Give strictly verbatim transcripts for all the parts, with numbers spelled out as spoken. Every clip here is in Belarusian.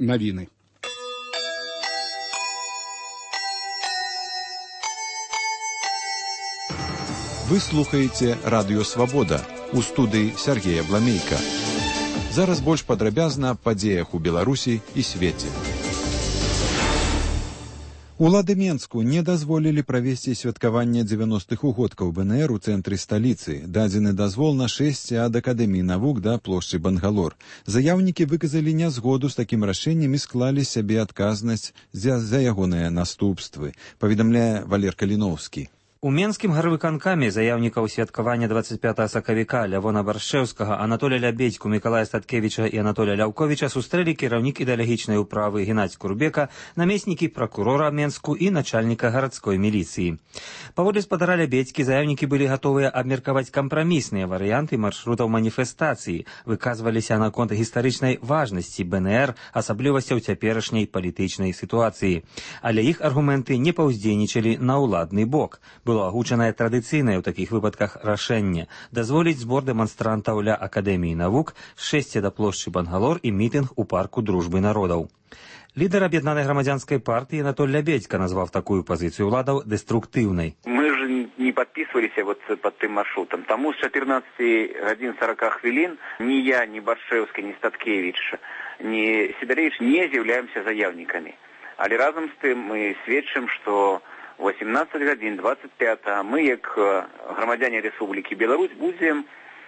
навіны. Вы слухаеце Радыё Свабода. У студыі Сергея Бламейка. Зараз больш падрабязна аб падзеях у Беларусі і свеце. Улады Менску не дазволілі правесці святкаванне дзевяностых угодкаў БНР у цэнтры сталіцы. Дадзены дазвол на шэсці ад Акадэміі навук да плошчы Бангалор. Заяўнікі выказалі нязгоду з такім рашэннем і склалі сябе адказнасць за, за ягоныя наступствы, паведамляе Валер Каліноўскі. У Менскім гарвыканкаме заяўнікаў святкавання двадцать пятага сакавіка Лявона Баршчэўскага, Анатолія Лябедзьку, Мікалая Статкевіча і Анатолія Ляўковіча сустрэлі кіраўнік ідэалагічнай управы Геннадзь Курбека, намеснікі пракурора Менску і начальніка гарадской міліцыі. Паводле спадара Лябедзькі, заяўнікі былі гатовыя абмеркаваць кампрамісныя варыянты маршрутаў маніфестацыі, выказваліся наконт гістарычнай важнасці БНР, асаблівасцяў цяперашняй палітычнай сітуацыі. Але іх аргументы не паўздзейнічалі на ўладны бок. Было агучанае традыцыйнае ў такіх выпадках рашэнне дазволіць збор дэманстрантаў ля Акадэміі навук, шэсці да плошчы Бангалор і мітынг у парку дружбы народаў. Лідар аб'яднанай грамадзянскай партыі Анатоль Лябедзька назваў такую пазіцыю ўладаў дэструктыўнай. Мы же не подписывались вот под тым маршрутом. Тому с четырнадцати гадзін сорока хвілін ни я, ни Баршчэўскі, ни Статкевич, ни Сидоревич не з'яўляемся заявниками. Але разом з тым мы сведчым, что восемнадцать гадзін двадцать пятага мы, як грамадзяне Рэспублікі Беларусь, будзем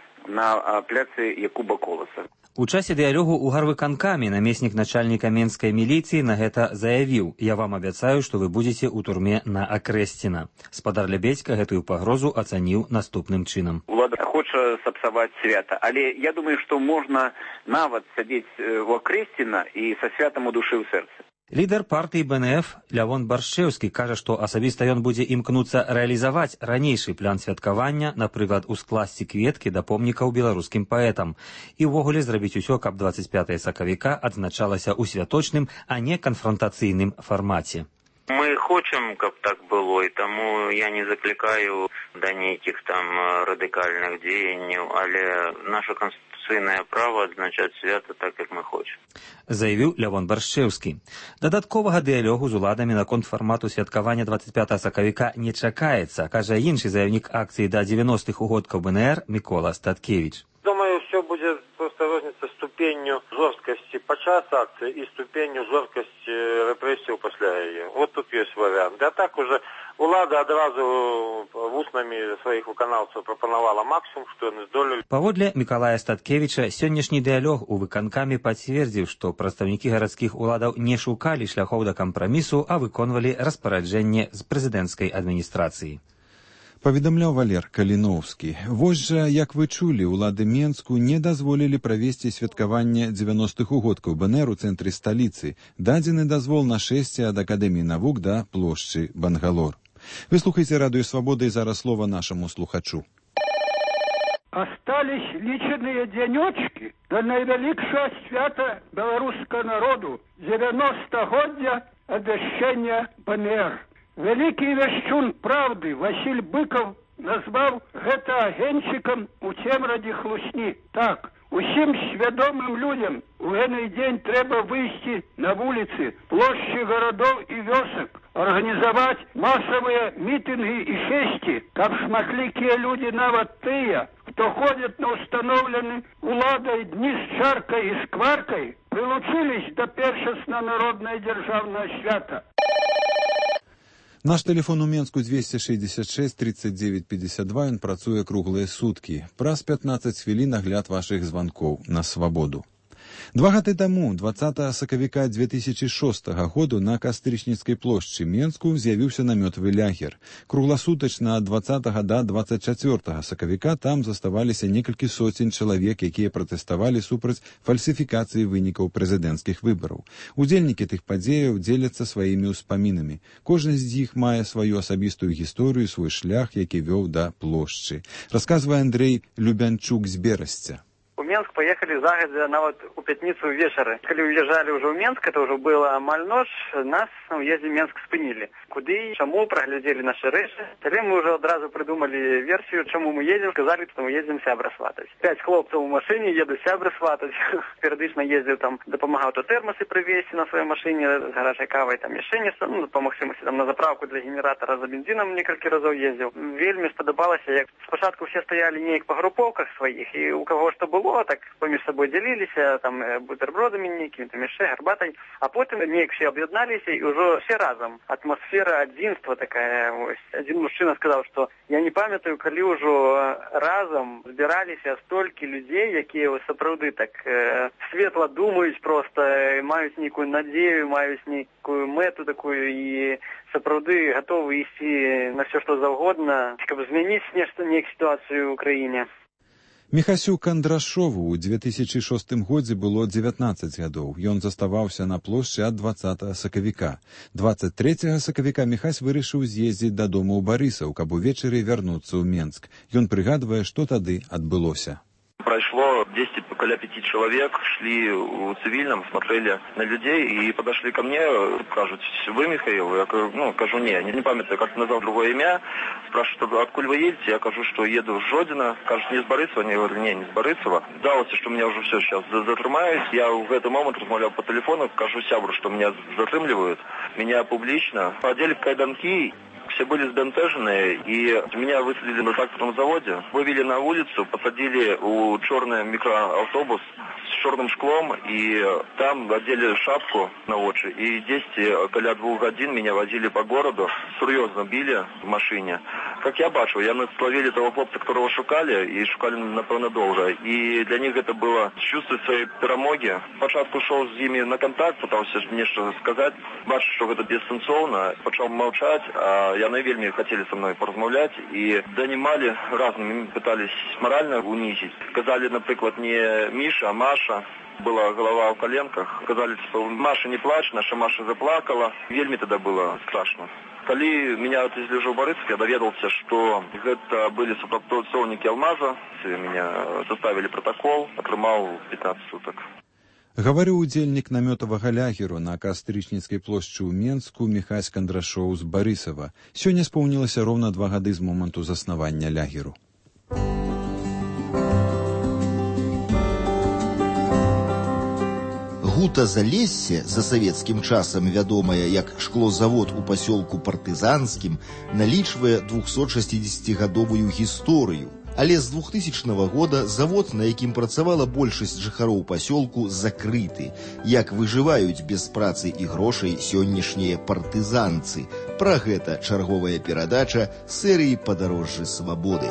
на пляцы Якуба Коласа. У часе дыялогу ў гарвыканкаме намеснік начальніка менскай міліцыі на гэта заявіў: «Я вам абяцаю, што вы будзеце ў турме на Акрэсціна». Спадар Лябедзька гэтую пагрозу ацаніў наступным чынам. Улада хоча сапсаваць свята, але я думаю, што можна нават сядзець у Акрэсціна і са святам у душы ў сэрцы. Лідар партыі БНФ Лявон Баршчэўскі кажа, што асабіста ён будзе імкнуцца рэалізаваць ранейшы план святкавання, напрыклад, ускласці кветкі да помнікаў беларускім паэтам, і ўвогуле зрабіць усё, каб двадцать пятага сакавіка адзначалася ў святочным, а не канфронтацыйным фармаце. Мы хочам, каб так было, і таму я не заклікаю да нейкіх там радыкальных дзеянняў, але наша конституцыйнае права адзначаць свята так, як мы хочам. Заявіў Лявон Баршчэўскі. Дадатковага дыялогу з уладамі наконт фармату святкавання двадцать пятага сакавіка не чакаецца, кажа іншы заявнік акцыі да дзевяностых угодкаў БНР Мікола Статкевич. Думаю, все будет просто розница ступенью жесткости подчас акции и ступенью жесткости репрессий после ее. Вот тут есть вариант. А так уже улада одразу вуснами своих выканаўцаў прапанавала максимум, что они здолелі. Паводле Мікалая Статкевіча, сённяшні дыялог у выканкаме пацвердзіў, што прадстаўнікі гарадскіх уладаў не шукалі шляхоў да кампрамісу, а выконвалі распараджэнне з прэзідэнцкай адміністрацыі. Паведамляў Валер Каліноўскі. Вось жа, як вы чулі, улады Менску не дазволілі правесці святкаванне дзевяностых угодкаў БНР у цэнтры сталіцы. Дадзены дазвол на шэсці ад Акадэміі навук да плошчы Бангалор. Вы слухаеце Радыё Свабода, і зараз слова нашаму слухачу. Остались лічаныя дзянёчкі да найвялікшага свята беларускага народу — дзевяностагоддзя абвяшчэння БНР. Вялікі вяшчун правды Васіль Быкаў назваў гэта агеньчыкам у цемрадзе хлусні. Так, усім свядомым людям у гэты дзень трэба выйсці на вуліцы, плошчы гарадоў і вёсак, арганізаваць масавыя мітынгі і шэсці, каб шматлікія людзі, нават тыя, хто ходзяць на ўстаноўлены уладай дні з чаркай і скваркай, прылучылись да першасна народнае дзяржаўнае свята. Наш тэлефон у Менску двести шестьдесят шесть тридцать девять пятьдесят два, ён працуе круглыя суткі. Праз пятнадцать хвілін агляд вашых званкоў на свабоду. Два гады таму, двадцатага сакавіка две тысячи шостага году, на Кастрычніцкай плошчы Менску з'явіўся намётавы лагер. Кругласутачна ад двадцатага да двадцать чацвёртага сакавіка там заставаліся некалькі соцень чалавек, якія пратэставалі супраць фальсіфікацыі вынікаў прэзідэнцкіх выбараў. Удзельнікі тых падзеяў дзеляцца сваімі ўспамінамі. Кожны з іх мае сваю асабістую гісторыю, свой шлях, які вёў да плошчы. Расказвае Андрэй Любянчук з Берасця. У меня Минск поехали загодя на вот у пятницу вечера. Когда уезжали уже в Минск, это уже было маль ночь, нас на уезде в Минск спынили. Куды, чему, проглядели наши речи. Тогда мы уже одразу придумали версию, чему мы едем. Сказали, что мы едем сябра сватать. Пять хлопцев в машине, еду сябра сватать. Периодично ездил там, допомагал то термосы привезти на своей машине с горячей кавой, там еще не ну, по максимуму там на заправку для генератора за бензином несколько разов ездил. Вельми сподобалося, як спочатку все стояли не по групповках своих, и у кого что было, так поміж собой делились, там бутербродами некими, там еще горбатой, а потом не все объединались и уже все разом. Атмосфера одинства такая. Один мужчина сказал, что я не памятаю, коли уже разом збирались столько людей, які сапраўды так э, светло думають просто, мають некую надею, мають некую мету такую и сапраўды готовы идти на все, что завгодно, чтобы изменить нечто, некую ситуацию в Украине. Міхасю Кандрашову ў две тысячы шостым годзе было дзевятнаццаць гадоў. Ён заставаўся на плошчы ад дваццатага сакавіка. дваццаць трэцяга сакавіка Міхась вырашыў з'ездзіць дадому ў Барысаў, каб увечары вярнуцца ў Менск. Ён прыгадвае, што тады адбылося. Прошло десять, около пяти человек, шли в цивильном, смотрели на людей и подошли ко мне, скажут, вы Михаил? Я ну, скажу, не, не, не памятаю, как назвал другое имя. Спрашивают, откуда вы едете? Я скажу, что еду с Жодина. Скажут, не с Борисова? Я говорю, не, не с Борисова. Далося, что меня уже все сейчас затримают. Я в этот момент размовлял по телефону, скажу сябру, что меня затримливают. Меня публично одели в кайданки. Все были сбентежены, и меня высадили на тракторном заводе, вывели на улицу, посадили у черный микроавтобус с черным шклом, и там одели шапку на очи, и десять, около двух годин меня возили по городу, серьезно били в машине. Как я бачу, я словили того хлопца, которого шукали, и шукали, напевно, долго. И для них это было чувствовать своей перемоги. Спочатку шел с ними на контакт, пытался мне что сказать, бачу, что это дистанционно, почал молчать, а яны вельми хотели со мной поразмовлять и донимали разными, пытались морально унизить. Сказали, например, не Миша, а Маша. Была голова в коленках. Сказали, что Маша не плачь, наша Маша заплакала. Вельми тогда было страшно. Коли меня отвезли в Борисов, я доведался, что это были супрацоўнікі Алмаза. Меня составили протокол, атрымаў пятнадцать суток. Гаварыў удзельнік намётавага лягеру на Кастрычніцкай плошчы ў Менску Міхась Кандрашоў з Барысава. Сёння споўнілася роўна два гады з моманту заснавання лягеру. Гута-Залессе, за савецкім часам вядомае як шклозавод у пасёлку Партызанскім, налічвае двухсотшасцідзесяцігадовую гісторыю. Але з двухтысячнага года завод, на якім працавала большасць жыхароў пасёлку, закрыты. Як выжываюць без працы і грошай сённяшнія партызанцы. Пра гэта чарговая перадача серыі «Падарожжы свабоды».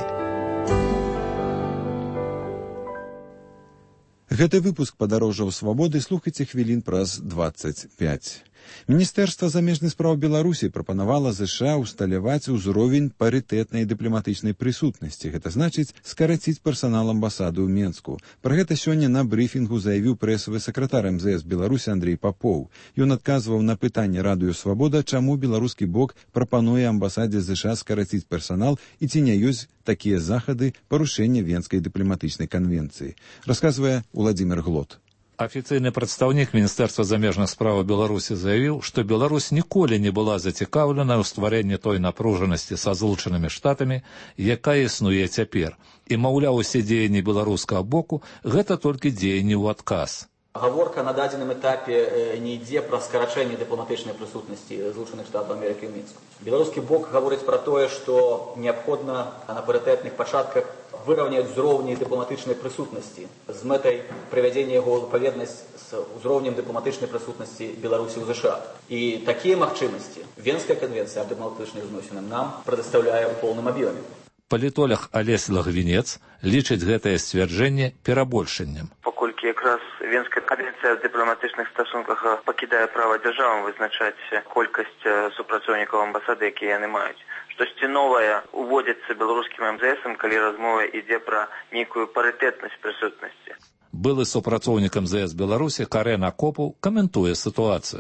Гэты выпуск «Падарожжаў свабоды» слухайце хвілін праз дваццаць пяць. Міністэрства замежных спраў Беларусі прапанавала ЗША усталяваць узровень парытэтнай дыпламатычнай прысутнасці. Гэта значыць скараціць персанал амбасады ў Менску. Пра гэта сёння на брыфінгу заявіў прэсавы сакратар эм зэ эс Беларусі Андрей Попоў. Ён адказваў на пытанне радыё «Свабода», чаму беларускі бок прапануе амбасадзе ЗША скараціць персанал і ці не ёсць такія захады парушэння Венскай дыпламатычнай канвенцыі. Расказвае Владимир Глот. Афіцыйны прадстаўнік Міністэрства замежных спраў Беларусі заявіў, што Беларусь ніколі не была зацікаўлена ў стварэнні той напружанасці са Злучанымі Штатамі, якая існуе цяпер. І, маўляў, усе дзеянні беларускага боку – гэта толькі дзеянні ў адказ. Гаворка на дадзеным этапе не ідзе пра скарачэнне дыпламатычнай прысутнасці Злучаных Штатаў Амерыкі ў Мінску. Беларускі бок гаворыць пра тое, што неабходна на парытэтных пачатках выраўняць узроўні дыпламатычнай прысутнасці з мэтай прывядзення яго ў адпаведнасць з узроўнем дыпламатычнай прысутнасці Беларусі ў ЗША. І такія магчымасці Венская канвенцыя аб дыпламатычных зносінах нам прадастаўляе ў поўным аб'ёме. Палітолог Алесь Лагвінец лічыць гэтае сцвярджэнне перабольшаннем. Паколькі якраз Венская канвенцыя ў дыпламатычных стасунках пакідае права дзяржавам вызначаць колькасць супрацоўнікаў амбасады, якія яны маюць. Штосьці новае уводзіцца беларускім эм зэ эсам, калі размова ідзе пра нейкую парытэтнасць прысутнасці. Былы супрацоўнік эм зэ эс Беларусі Карен Акопаў каментуе сітуацыю.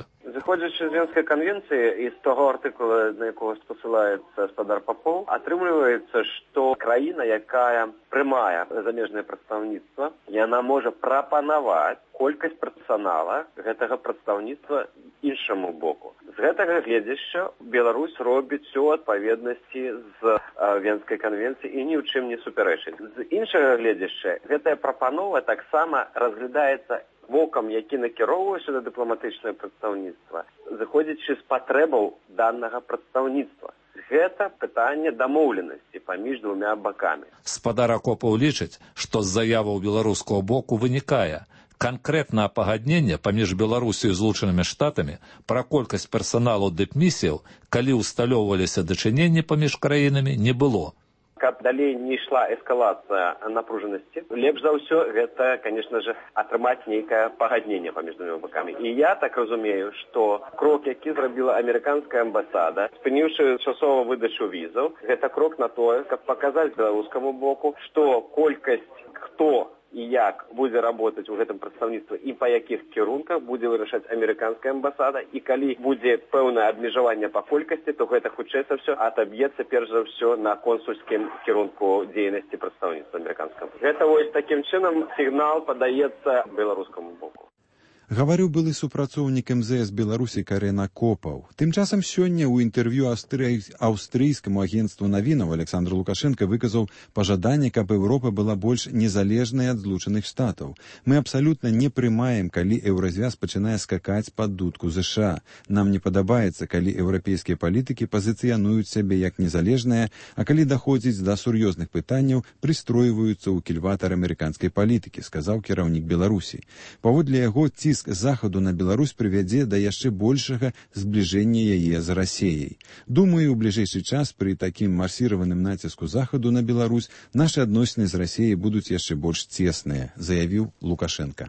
Зыходзячы з Венскай канвенцыі і з таго артыкула, на якога спасылаецца спадар Попов, атрымліваецца, што краіна, якая прымае замежнае прадстаўніцтва, яна можа прапанаваць колькасць персанала гэтага прадстаўніцтва іншаму боку. З гэтага гледзяшча Беларусь робіць усё ў адпаведнасці з а, Венскай канвенцыі і ні ў чым не супярэчыць. З іншага гледзяшча гэтая прапанова таксама разглядаецца бокам, які накіроўваецца на дыпламатычнае прадстаўніцтва, зыходзячы з патрэбаў данага прадстаўніцтва. Гэта пытанне дамоўленасці паміж двумя бакамі. Спадар Акопаў лічыць, што з заяваў беларускага боку вынікае канкрэтнае пагадненне паміж Беларусю і Злучанымі Штатамі пра колькасць персаналу дыпмісіяў, калі ўсталёўваліся дачыненні паміж краінамі, не было. Каб далей не ішла эскалацыя напружанасці, лепш за ўсё гэта, конечно же, атрымаць нейкае пагадненне паміж двумя бакамі. І я так разумею, што крок, які зрабіла амерыканская амбасада, спыніўшы часова выдачу візаў, гэта крок на тое, каб паказаць беларускаму боку, што колькасць хто і як будзе работаць у гэтым прадстаўніцтве і па якіх кірунках будзе вырашаць амерыканская амбасада, і калі будзе пэўнае абмежаванне па колькасці, то гэта хутчэй за ўсё атаб'ецца перш за ўсё на консульскім кірунку дзейнасці прадстаўніцтва амерыканскага. Гэта вось такім чынам сігнал падаецца беларускаму боку. Гаварыў былы супрацоўнік эм зэ эс Беларусі Карен Акопаў. Тым часам сёння ў інтэрв'ю аўстрый... аўстрыйскаму агенцтву навінаў Александр Лукашенко выказаў пажаданне, каб Еўропа была больш незалежнай ад Злучаных Штатаў. Мы абсалютна не прымаем, калі еўразвяз пачынае скакаць пад дудку ЗША. Нам не падабаецца, калі еўрапейскія палітыкі пазіцыянуюць сябе як незалежныя, а калі даходзіць да сур'ёзных пытанняў, прыстройваюцца ў кільватар амерыканскай палітыкі, сказаў кіраўнік Беларусі. Паводле яго, ціск захаду на Беларусь прывядзе да яшчэ большага збліжэння яе з Расеяй. Думаю, у бліжэйшы час пры такім масіраваным націску захаду на Беларусь нашы адносіны з Расеяй будуць яшчэ больш цесныя, заявіў Лукашенко.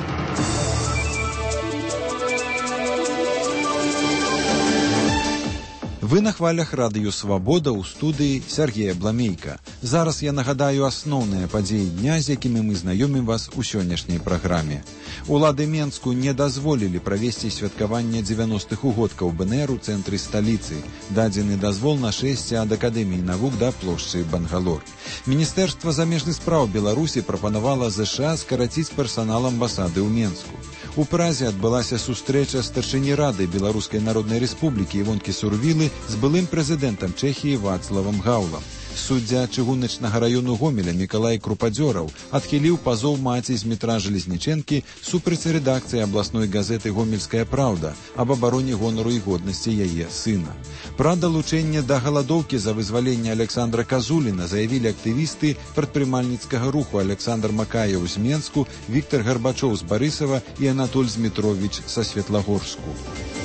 Вы на хвалях радыё «Свабода» ў студыі Сергея Бламейка. Зараз я нагадаю асноўныя падзеі дня, з якімі мы знаёмім вас у сённяшняй праграме. Улады Менску не дазволілі правесці святкаванне дзевяностых угодкаў бэ эн эр у цэнтры сталіцы. Дадзены дазвол на шэсце ад Акадэміі навук да плошчы Бангалор. Міністэрства замежных спраў Беларусі прапанавала ЗША скараціць персанал амбасады ў Менску. У Празе адбылася сустрэча старшыні рады Беларускай Народнай Рэспублікі Івонкі Сурвілы з былым прэзідэнтам Чэхіі Вацлавам Гаўлам. Суддзя чыгуначнага раёну Гомеля Мікалай Крупадзёраў адхіліў пазоў маці з метра Жалезнічэнкі супраць рэдакцыі абласной газеты «Гомельская праўда» аб абароне гонару і годнасці яе сына. Пра далучэнне да галадоўкі за вызваленне Александра Казуліна заявілі актывісты прадпрымальніцкага руху Александр Макаеў з Менску, Віктор Гарбачоў з Барысава і Анатоль Змітровіч са Светлагорску.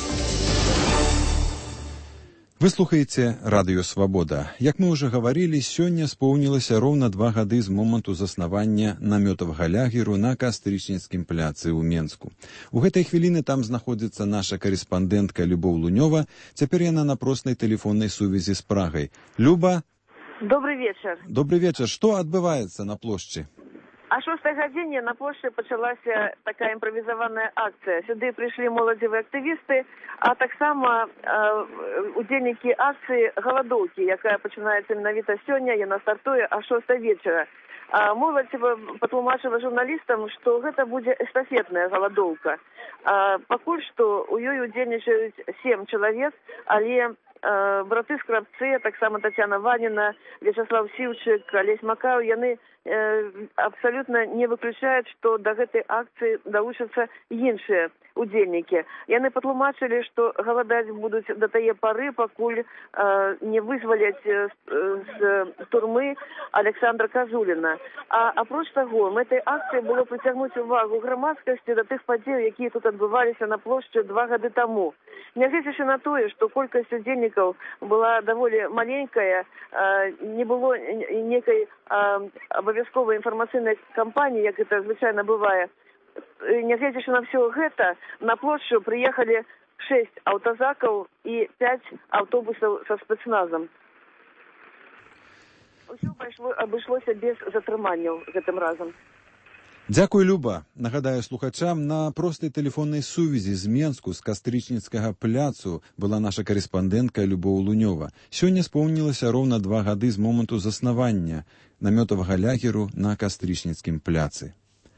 Вы слухаеце радыё «Свабода». Як мы ўжо гаварылі, сёння споўнілася роўна два гады з моманту заснавання намётавага лагеру на Кастрычніцкім пляцы ў Менску. У гэтай хвіліны там знаходзіцца наша карэспандэнтка Любоў Лунёва. Цяпер яна на проснай тэлефоннай сувязі з Прагай. Люба? Добрый вечар. Добрый вечар. Што адбываецца на плошчы? А шостай гадзіне на плошчы пачалася такая імправізаваная акцыя. Сюды прыйшлі моладзевыя актывісты, а таксама э, удзельнікі акцыі галадоўкі, якая пачынаецца менавіта сёння, яна стартуе а шостай вечара. А моладзь патлумачыла журналістам, што гэта будзе эстафетная галадоўка. А пакуль што ў ёй удзельнічаюць сем чалавек, але э, браты Скрабцы, таксама Тацяна Ваніна, Вячаслав Сіўчык, Алесь Макаў, яны абсолютно не выключаюць, што да гэтай акцыі далучацца іншыя удзельнікі. Яны патлумачылі, што галадаць будуць да тае пары, пакуль э, не вызваляць э, з турмы Александра Казуліна. А апроч таго, мэтай акцыі было прыцягнуць увагу грамадскасці да тых падзеяў, якія тут адбываліся на плошчы два гады таму. Нягледзячы на тое, што колькасць удзельнікаў была даволі маленькая, э, не было некай э, абавязковай інфармацыйнай кампаніі, як гэта звычайна бывае. Нягледзячы на ўсё гэта, на плошчу прыехалі шэсць аўтазакаў і пяць аўтобусаў са спецназам. Усё пайшло, абышлося без затрыманняў гэтым разам. Дзякуй, Люба. Нагадаю слухачам, на простай тэлефоннай сувязі з Менску, з Кастрычніцкага пляцу была наша карэспандэнтка Любоў Лунёва. Сёння споўнілася роўна два гады з моманту заснавання намётавага лагеру на Кастрычніцкім пляцы.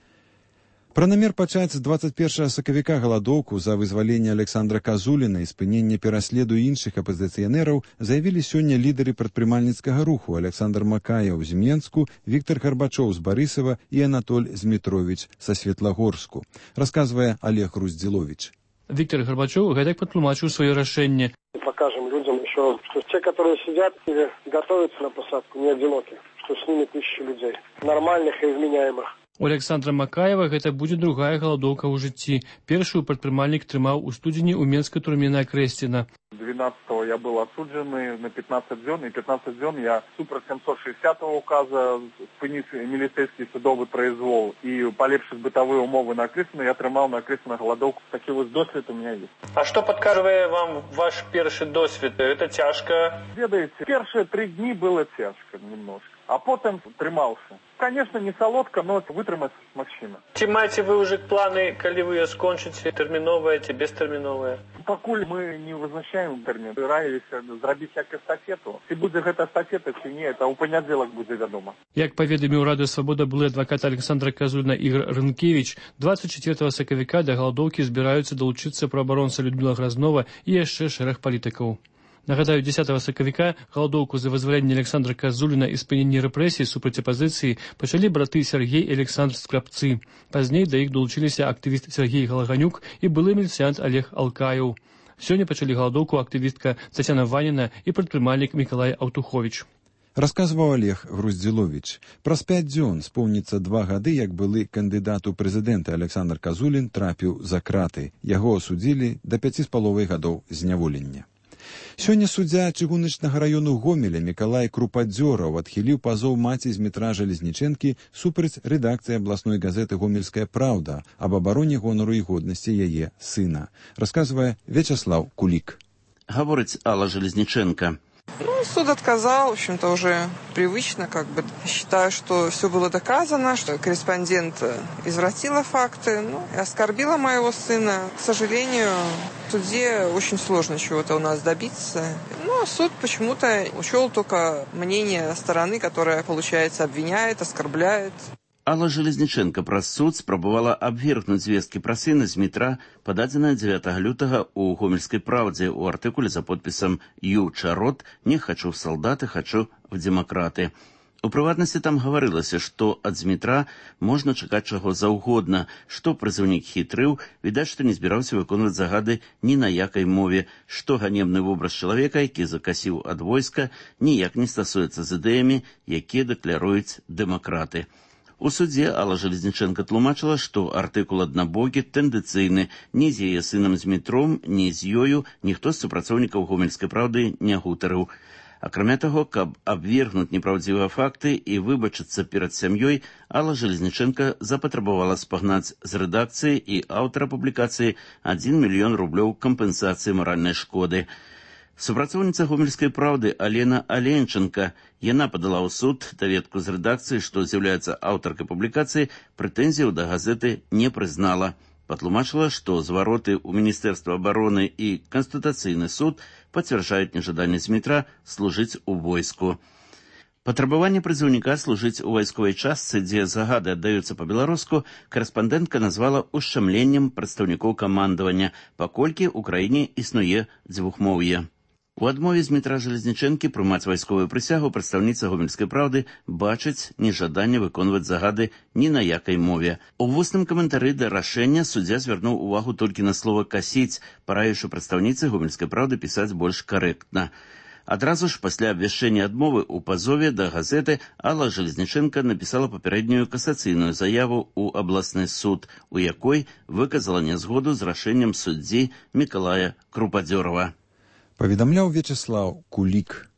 Пра намер пачаць з дваццаць першага сакавіка галадоўку за вызваленне Александра Казуліна і спыненне пераследу іншых апазіцыянераў заявілі сёння лідары прадпрымальніцкага руху Александр Макаяў з Менску, Віктор Гарбачоў з Барысава і Анатоль Змітровіч са Светлагорску, расказвае Олег Руздзіловіч. Виктор Горбачев гэтак патлумачыў сваё рашэнне. Покажем людям еще, что те, которые сидят или готовятся на посадку, не одиноки, что с ними тысячи людей, нормальных и вменяемых. У Александра Макаева гэта будзе другая галадоўка ў жыцці. Першую прадпрымальнік трымаў у студзені ў менскай турме на Крэсціна. двенадцатого я был осуджен на пятнадцать дзён, и пятнадцать дзён я супер семьсот шестидесятого указа спыніць міліцэйскі судовы произвол и полепшыць бытовые умовы на Крэсціна я трымаў на Крэсціна галадоўку. Такі вось досвед у меня есть. А што падказвае вам ваш першы досвед? Это цяжка? Ведаеце, першыя три дні было цяжка немножко, а потым трымаўся. Конечно, не солодко, но вытрымаць магчыма. Ці маеце вы ўжо планы, калі вы скончыце, тэрміновае ці бестэрміновае? Пакуль мы не вызначаем тэрмін, раіліся зрабіць як эстафету. Ці будзе гэта эстафета, ці не, это ў панядзелак будзе вядома. Як паведаміў Радыё Свабода былы адвакат Александра Казуліна Ігор Рынкевіч, двадцать четвёртого сакавіка да галадоўкі збіраюцца далучыцца праабаронца Людміла Гразнова і яшчэ шэраг палітыкаў. Нагадаю, дзесятого сакавіка галадоўку за вызваленне Александра Казуліна і спыненне рэпрэсій супраць апазіцыі пачалі браты Сергей і Александр Скрабцы. Пазней да іх долучыліся актывіст Сергей Галаганюк і былы міліцыянт Олег Алкаеў. Сёння пачалі галадоўку актывістка Тацяна Ваніна і прадпрымальнік Мікалай Аўтуховіч. Расказваў Олег Груздзіловіч. Праз пяць дзён споўніцца два гады, як былы кандыдат у прэзідэнты Александр Казулін трапіў за краты. Яго асудзілі да пяці з паловай гадоў зняволення. Сёння суддзя чыгуначнага раёну Гомеля Мікалай Крупадзёраў адхіліў пазоў маці Змітра Жалезнічэнкі супраць рэдакцыі абласной газеты «Гомельская правда» аб абароне гонару і годнасці яе сына. Расказвае Вячеслав Кулик. Говорит Алла Железниченко. Ну, суд отказал, в общем-то, уже привычно, как бы. Считаю, что все было доказано, что корреспондент извратила факты, ну, и оскорбила моего сына. К сожалению, в суде очень сложно чего-то у нас добиться. Но суд почему-то учел только мнение стороны, которая, получается, обвиняет, оскорбляет. Алла Железніченка праз суд спрабавала абвергнуць звесткі пра сына Змітра, пададзеныя дзевятага лютага ў Гомельскай правдзе ў артыкуле за подпісам «Ю Чарот, не хочу в солдаты, хочу в демократы». У прыватнасці там гаварылася, што ад Змітра можна чакаць чаго заўгодна, што прызыўнік хітрыў, відаць, што не збіраўся выконваць загады ні на якай мове, што ганебны вобраз чалавека, які закасіў ад войска, ніяк не стасуецца з ідэямі, якія дакляруюць дэмакраты. У судзе Алла Железніченка тлумачыла, што артыкул аднабокі, тэндэнцыйны, ні з яе сынам Змітром, ні з ёю ніхто з супрацоўнікаў Гомельскай правды не гутарыў. Акрамя таго, каб абвергнуць непраўдзівыя факты і выбачыцца перад сям'ёй, Алла Железніченка запатрабавала спагнаць з рэдакцыі і аўтара публікацыі адзін мільён рублёў кампенсацыі маральнай шкоды. Супрацоўніца Гомельскай правды Алена Аленченка, яна падала ў суд даведку з рэдакцыі, што з'яўляецца аўтаркай публікацыі, прэтэнзіяў да газеты не прызнала. Патлумачыла, што звароты ў Міністэрства абароны і Канстытуцыйны суд пацвярджаюць нежаданне Змітра служыць у войску. Патрабаванне прызыўніка служыць у вайсковай частцы, дзе загады аддаюцца па-беларуску, карэспандэнтка назвала ушчамленнем прадстаўнікоў камандавання, паколькі ў краіне існуе дзвюхмоўе. У адмове Змітра Жалезнічэнкі прымаць вайсковую прысягу прадстаўніца Гомельскай правды бачыць нежаданне выконваць загады ні на якай мове. У вусным каментары да рашэння суддзя звярнуў увагу толькі на слова «касіць», параіўшы прадстаўніцы Гомельскай правды пісаць больш карэктна. Адразу ж пасля абвяшчэння адмовы ў пазове да газеты Алла Железніченка напісала папярэднюю касацыйную заяву ў абласны суд, у якой выказала нязгоду з рашэннем суддзі Мікалая Крупадзёрава. Паведамляў Вячеслав Кулик.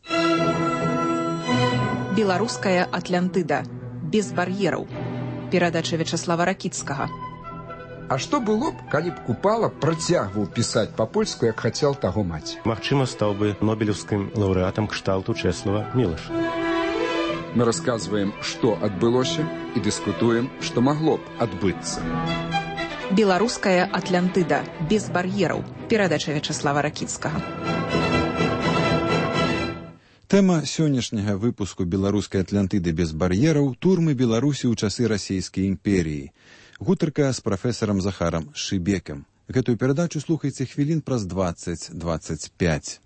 Беларуская Атлантыда. Без бар'ераў. Перадача Вячеслава Ракіцкага. А што было б, калі б Купала працягваў пісаць па-польску, як хацеў таго маці? Магчыма, стаў бы нобелеўскім лаўрэатам кшталту Чэслава Мілаша. Мы рассказываем, что отбылося, и дискутуем, что могло б отбыться. Беларуская Атлантыда. Без бар'ераў. Перадача Вячаслава Ракіцкага. Тэма сённяшняга выпуску беларускай Атлантыды без бар'ераў турмы Беларусі ў часы расійскай імперіі. Гутарка з прафесарам Захарам Шыбекам. Гэтую перадачу слухайце хвілін праз дваццаць - дваццаць пяць.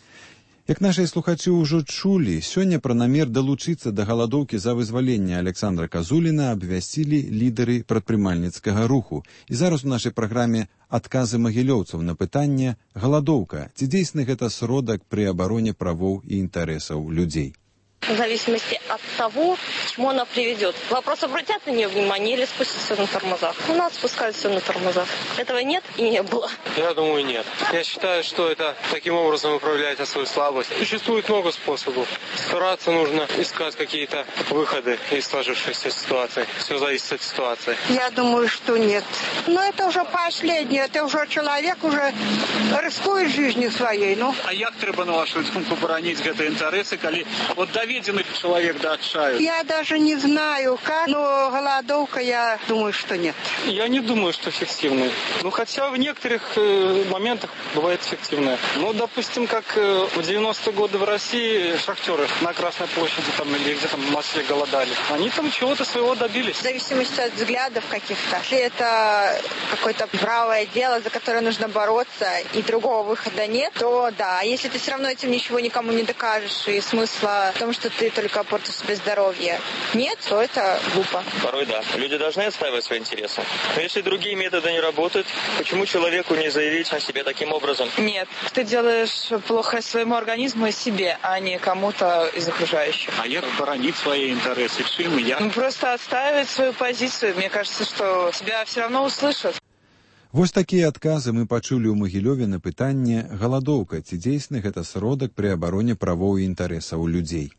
Як нашыя слухачы ўжо чулі, сёння пра намер далучыцца да галадоўкі за вызваленне Александра Казуліна абвясцілі лідары прадпрымальніцкага руху. І зараз у нашай праграме адказы магілёўцаў на пытанне «Галадоўка. Ці дзейсны гэта сродак пры абароне правоў і інтарэсаў людзей?» В зависимости от того, к чему она приведет. Вопрос, обратят на нее внимание или спустятся на тормозах. У нас спускаются на тормозах. Этого нет и не было. Я думаю, нет. Я считаю, что это таким образом управляет свою слабость. Существует много способов. Стараться нужно искать какие-то выходы из сложившейся ситуации. Все зависит от ситуации. Я думаю, что нет. Но это уже последнее. Это уже человек уже рискует жизнью своей. Ну. А як трэба, на вашу думку, бараніць гэтыя інтарэсы, калі от доведенный человек до отчаю? Я даже не знаю, как, но голодовка, я думаю, что нет. Я не думаю, что эффективная. Ну, хотя в некоторых э, моментах бывает эффективная. Ну, допустим, как э, в девяностые годы в России шахтеры на Красной площади там, или где там в Москве голодали. Они там чего-то своего добились. В зависимости от взглядов каких-то. Если это какое-то правое дело, за которое нужно бороться, и другого выхода нет, то да. А если ты все равно этим ничего никому не докажешь, и смысла в том, что ты только портишь себе здоровье, нет, то это глупо. Порой да. Люди должны отстаивать свои интересы. Но если другие методы не работают, почему человеку не заявить о себе таким образом? Нет. Ты делаешь плохо своему организму и себе, а не кому-то из окружающих. А як боронить свои интересы? Чим и я? Ну, просто отстаивать свою позицию. Мне кажется, что тебя все равно услышат. Вось такія адказы мы пачулі ў Магілёве на пытанне «Галадоўка. Ці дзейсны гэта сродак пры абароне правоў і інтарэсаў людзей?»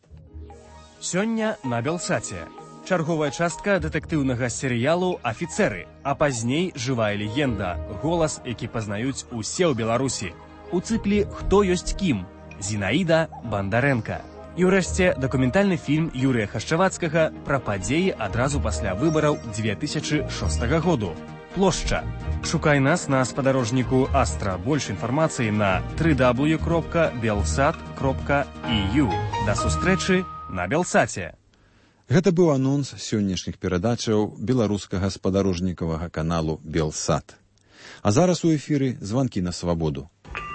Сёння на Белсаце. Чарговая частка дэтэктыўнага серыялу «Афіцэры», а пазней жывая легенда, голас, які пазнаюць усе ў Беларусі. У цыкле «Хто ёсць кім?» Зінаіда Бандарэнка. І ўрэшце дакументальны фільм Юрыя Хашчавацкага пра падзеі адразу пасля выбараў две тысячы шостага году. Плошча. Шукай нас на спадарожніку Астра. Больш інфармацыі на дабл ю дабл ю дабл ю кропка белсат кропка і ю. Да сустрэчы на Белсаце. Гэта быў анонс сённяшніх перадачаў беларускага спадарожнікавага каналу «Белсат». А зараз у эфіры званкі на свабоду.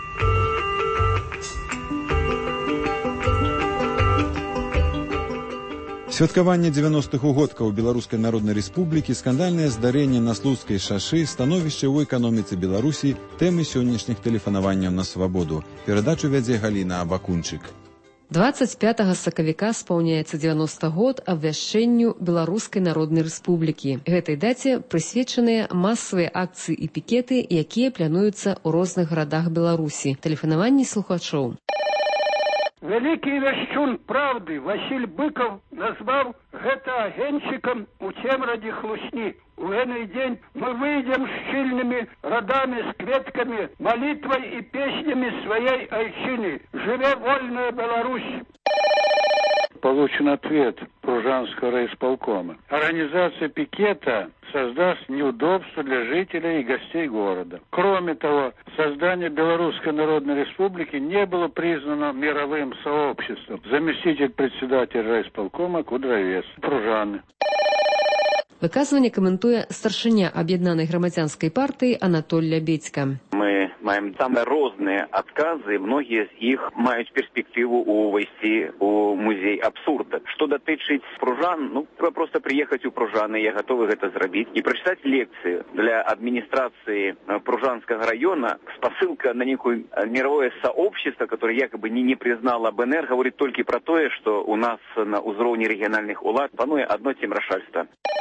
Святкаванне дзевяностых угодкаў Беларускай Народнай Рэспублікі, скандальнае здарэнне на Слуцкай шашы, становішча ў эканоміцы Беларусі, тэмы сённяшніх тэлефанаванняў на свабоду. Перадачу вядзе Галіна Абакунчык. двадцать пятага сакавіка спаўняецца дзевяносты год абвяшчэнню Беларускай Народнай Рэспублікі. Гэтай даце прысвечаныя масавыя акцыі і пікеты, якія плануюцца ў розных гарадах Беларусі. Тэлефанаванні слухачоў. Великий вещун правды Василь Быков назвал это агенщиком у темради хлусни. В этот день мы выйдем с щільными родами, с кветками, молитвой и песнями своей айчины. Живе вольная Беларусь! Получен ответ Пружанского райисполкома. Организация пикета создаст неудобства для жителей и гостей города. Кроме того, создание Белорусской Народной Республики не было признано мировым сообществом. Заместитель председателя райисполкома Кудровец. Пружаны. Выказванне каментуе старшыня аб'яднанай грамадзянскай партыі Анатоль Лябедзька. Мы маем самые розныя адказы, многія з іх маюць перспектыву увайсці у музей абсурда. Што датычыць Пружан, ну просто приехать у Пружаны, я готовы гэта зрабіць і прачытаць лекцыю для администрации Пружанскага района. Спасылка на некое мировое сообщество, которое якобы не, не признало БНР, говорит только про то, что у нас на узроўні региональных улад пануе одно цемрашальство.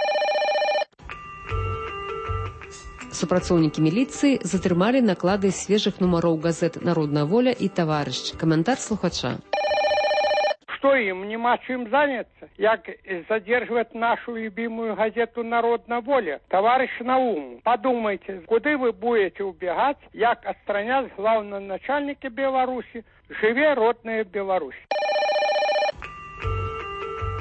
Супрацоўнікі міліцыі затрымалі наклады свежых нумароў газет «Народная воля» и «Товарищ». Комментарий слухача. Что им, нема чем заняться? Як задерживать нашу любимую газету «Народная воля»? Товарищ Наум, подумайте, куда вы будете убегать, як отстранять главного начальника Беларуси? Живе родная Беларусь!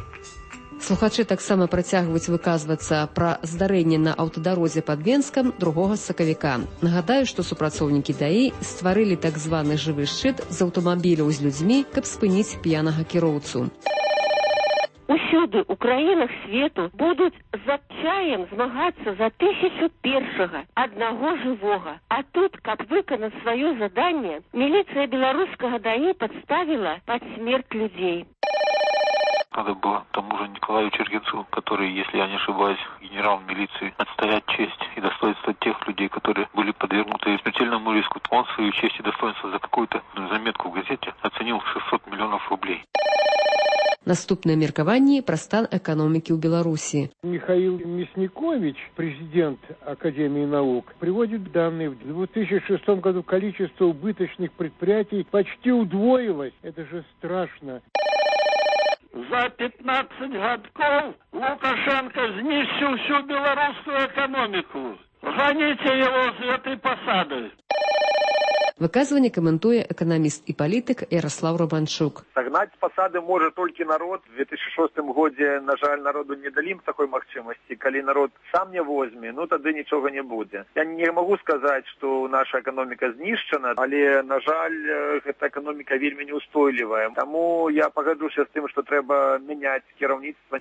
Слухачы таксама працягваюць выказвацца пра здарэнне на аўтадарозе пад Менскам другога сакавіка. Нагадаю, што супрацоўнікі ДАІ стварылі так званы жывы шчыт з аўтамабіляў з людзьмі, каб спыніць п'янага кіроўцу. Усюды ў краінах свету будуць з адчаем змагацца за тысячу першага, аднаго жывога. А тут, каб выканаць сваё заданне, міліцыя беларускага ДАІ подставила под смерть людей. Надо было тому же Николаю Чергенцу, который, если я не ошибаюсь, генерал милиции, отстоять честь и достоинство тех людей, которые были подвергнуты смертельному риску. Он свою честь и достоинство за какую-то заметку в газете оценил в шестьсот миллионов рублей. Наступнае меркаванне пра стан эканомікі ў Беларусі. Михаил Мясникович, президент Академии наук, приводит данные. В две тысячи шестом году количество убыточных предприятий почти удвоилось. Это же страшно. За пятнадцать годков Лукашенко знищил всю белорусскую экономику. Гоните его с этой посады. Выказванне каментуе эканаміст і палітык Ярослав Романчук. Согнать с посады может только народ. В две тысячи шестом году, на жаль, народу не дали такой махчимости. Коли народ сам не возьме, ну тогда ничего не будет. Я не могу сказать, что наша экономика знищена, але, на жаль, эта экономика вельми неустойливая. Тому я погоджуся с тем, что треба менять кіраўніцтва.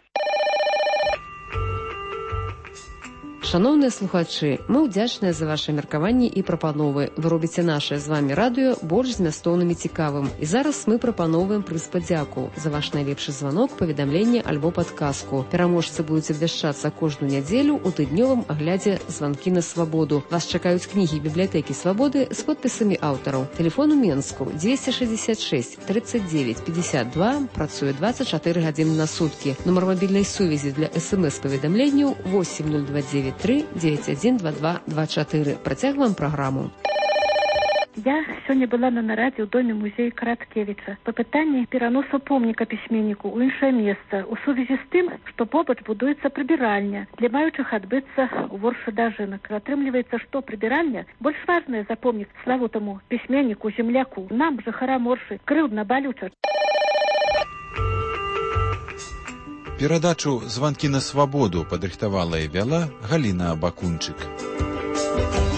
Шановныя слухачы, мы ўдзячныя за ваши меркаванні і прапановы. Вы робіце наше з вами радыё больш змястоўным і цікавым. І зараз мы прапановваем прыз падзяку за ваш найлепшы званок, паведамленне альбо падказку. Пераможцы будуць абвяшчацца кожную нядзелю ў тыднёвым аглядзе «Званкі на свабоду». Вас чакаюць кнігі бібліятэкі свабоды з подпісамі аўтараў. Тэлефон у Менску двести шестьдесят шесть тридцать девять пятьдесят два, працуе двадцать четыре гадзіны на суткі. Нумар мабільнай сувязі для эс-эм-эс-паведамленняў восемь ноль два девять три девять один два два два четыре. Працягваем праграму. Я сёння была на нарадзе ў доме музея Караткевіча па пытанні пераносу помніка пісьменніку ў іншае месца у сувязі з тым, што побач будуецца прыбіральня для маючых адбыцца ў воршы дажынак. Атрымліваецца, што прыбіральня больш важная за помнік славутаму пісьменніку, земляку, нам, жыхарам Оршы, крыўдна, балюча. Перадачу «Званкі на свабоду» падрыхтавала і вяла Галіна Бакунчык.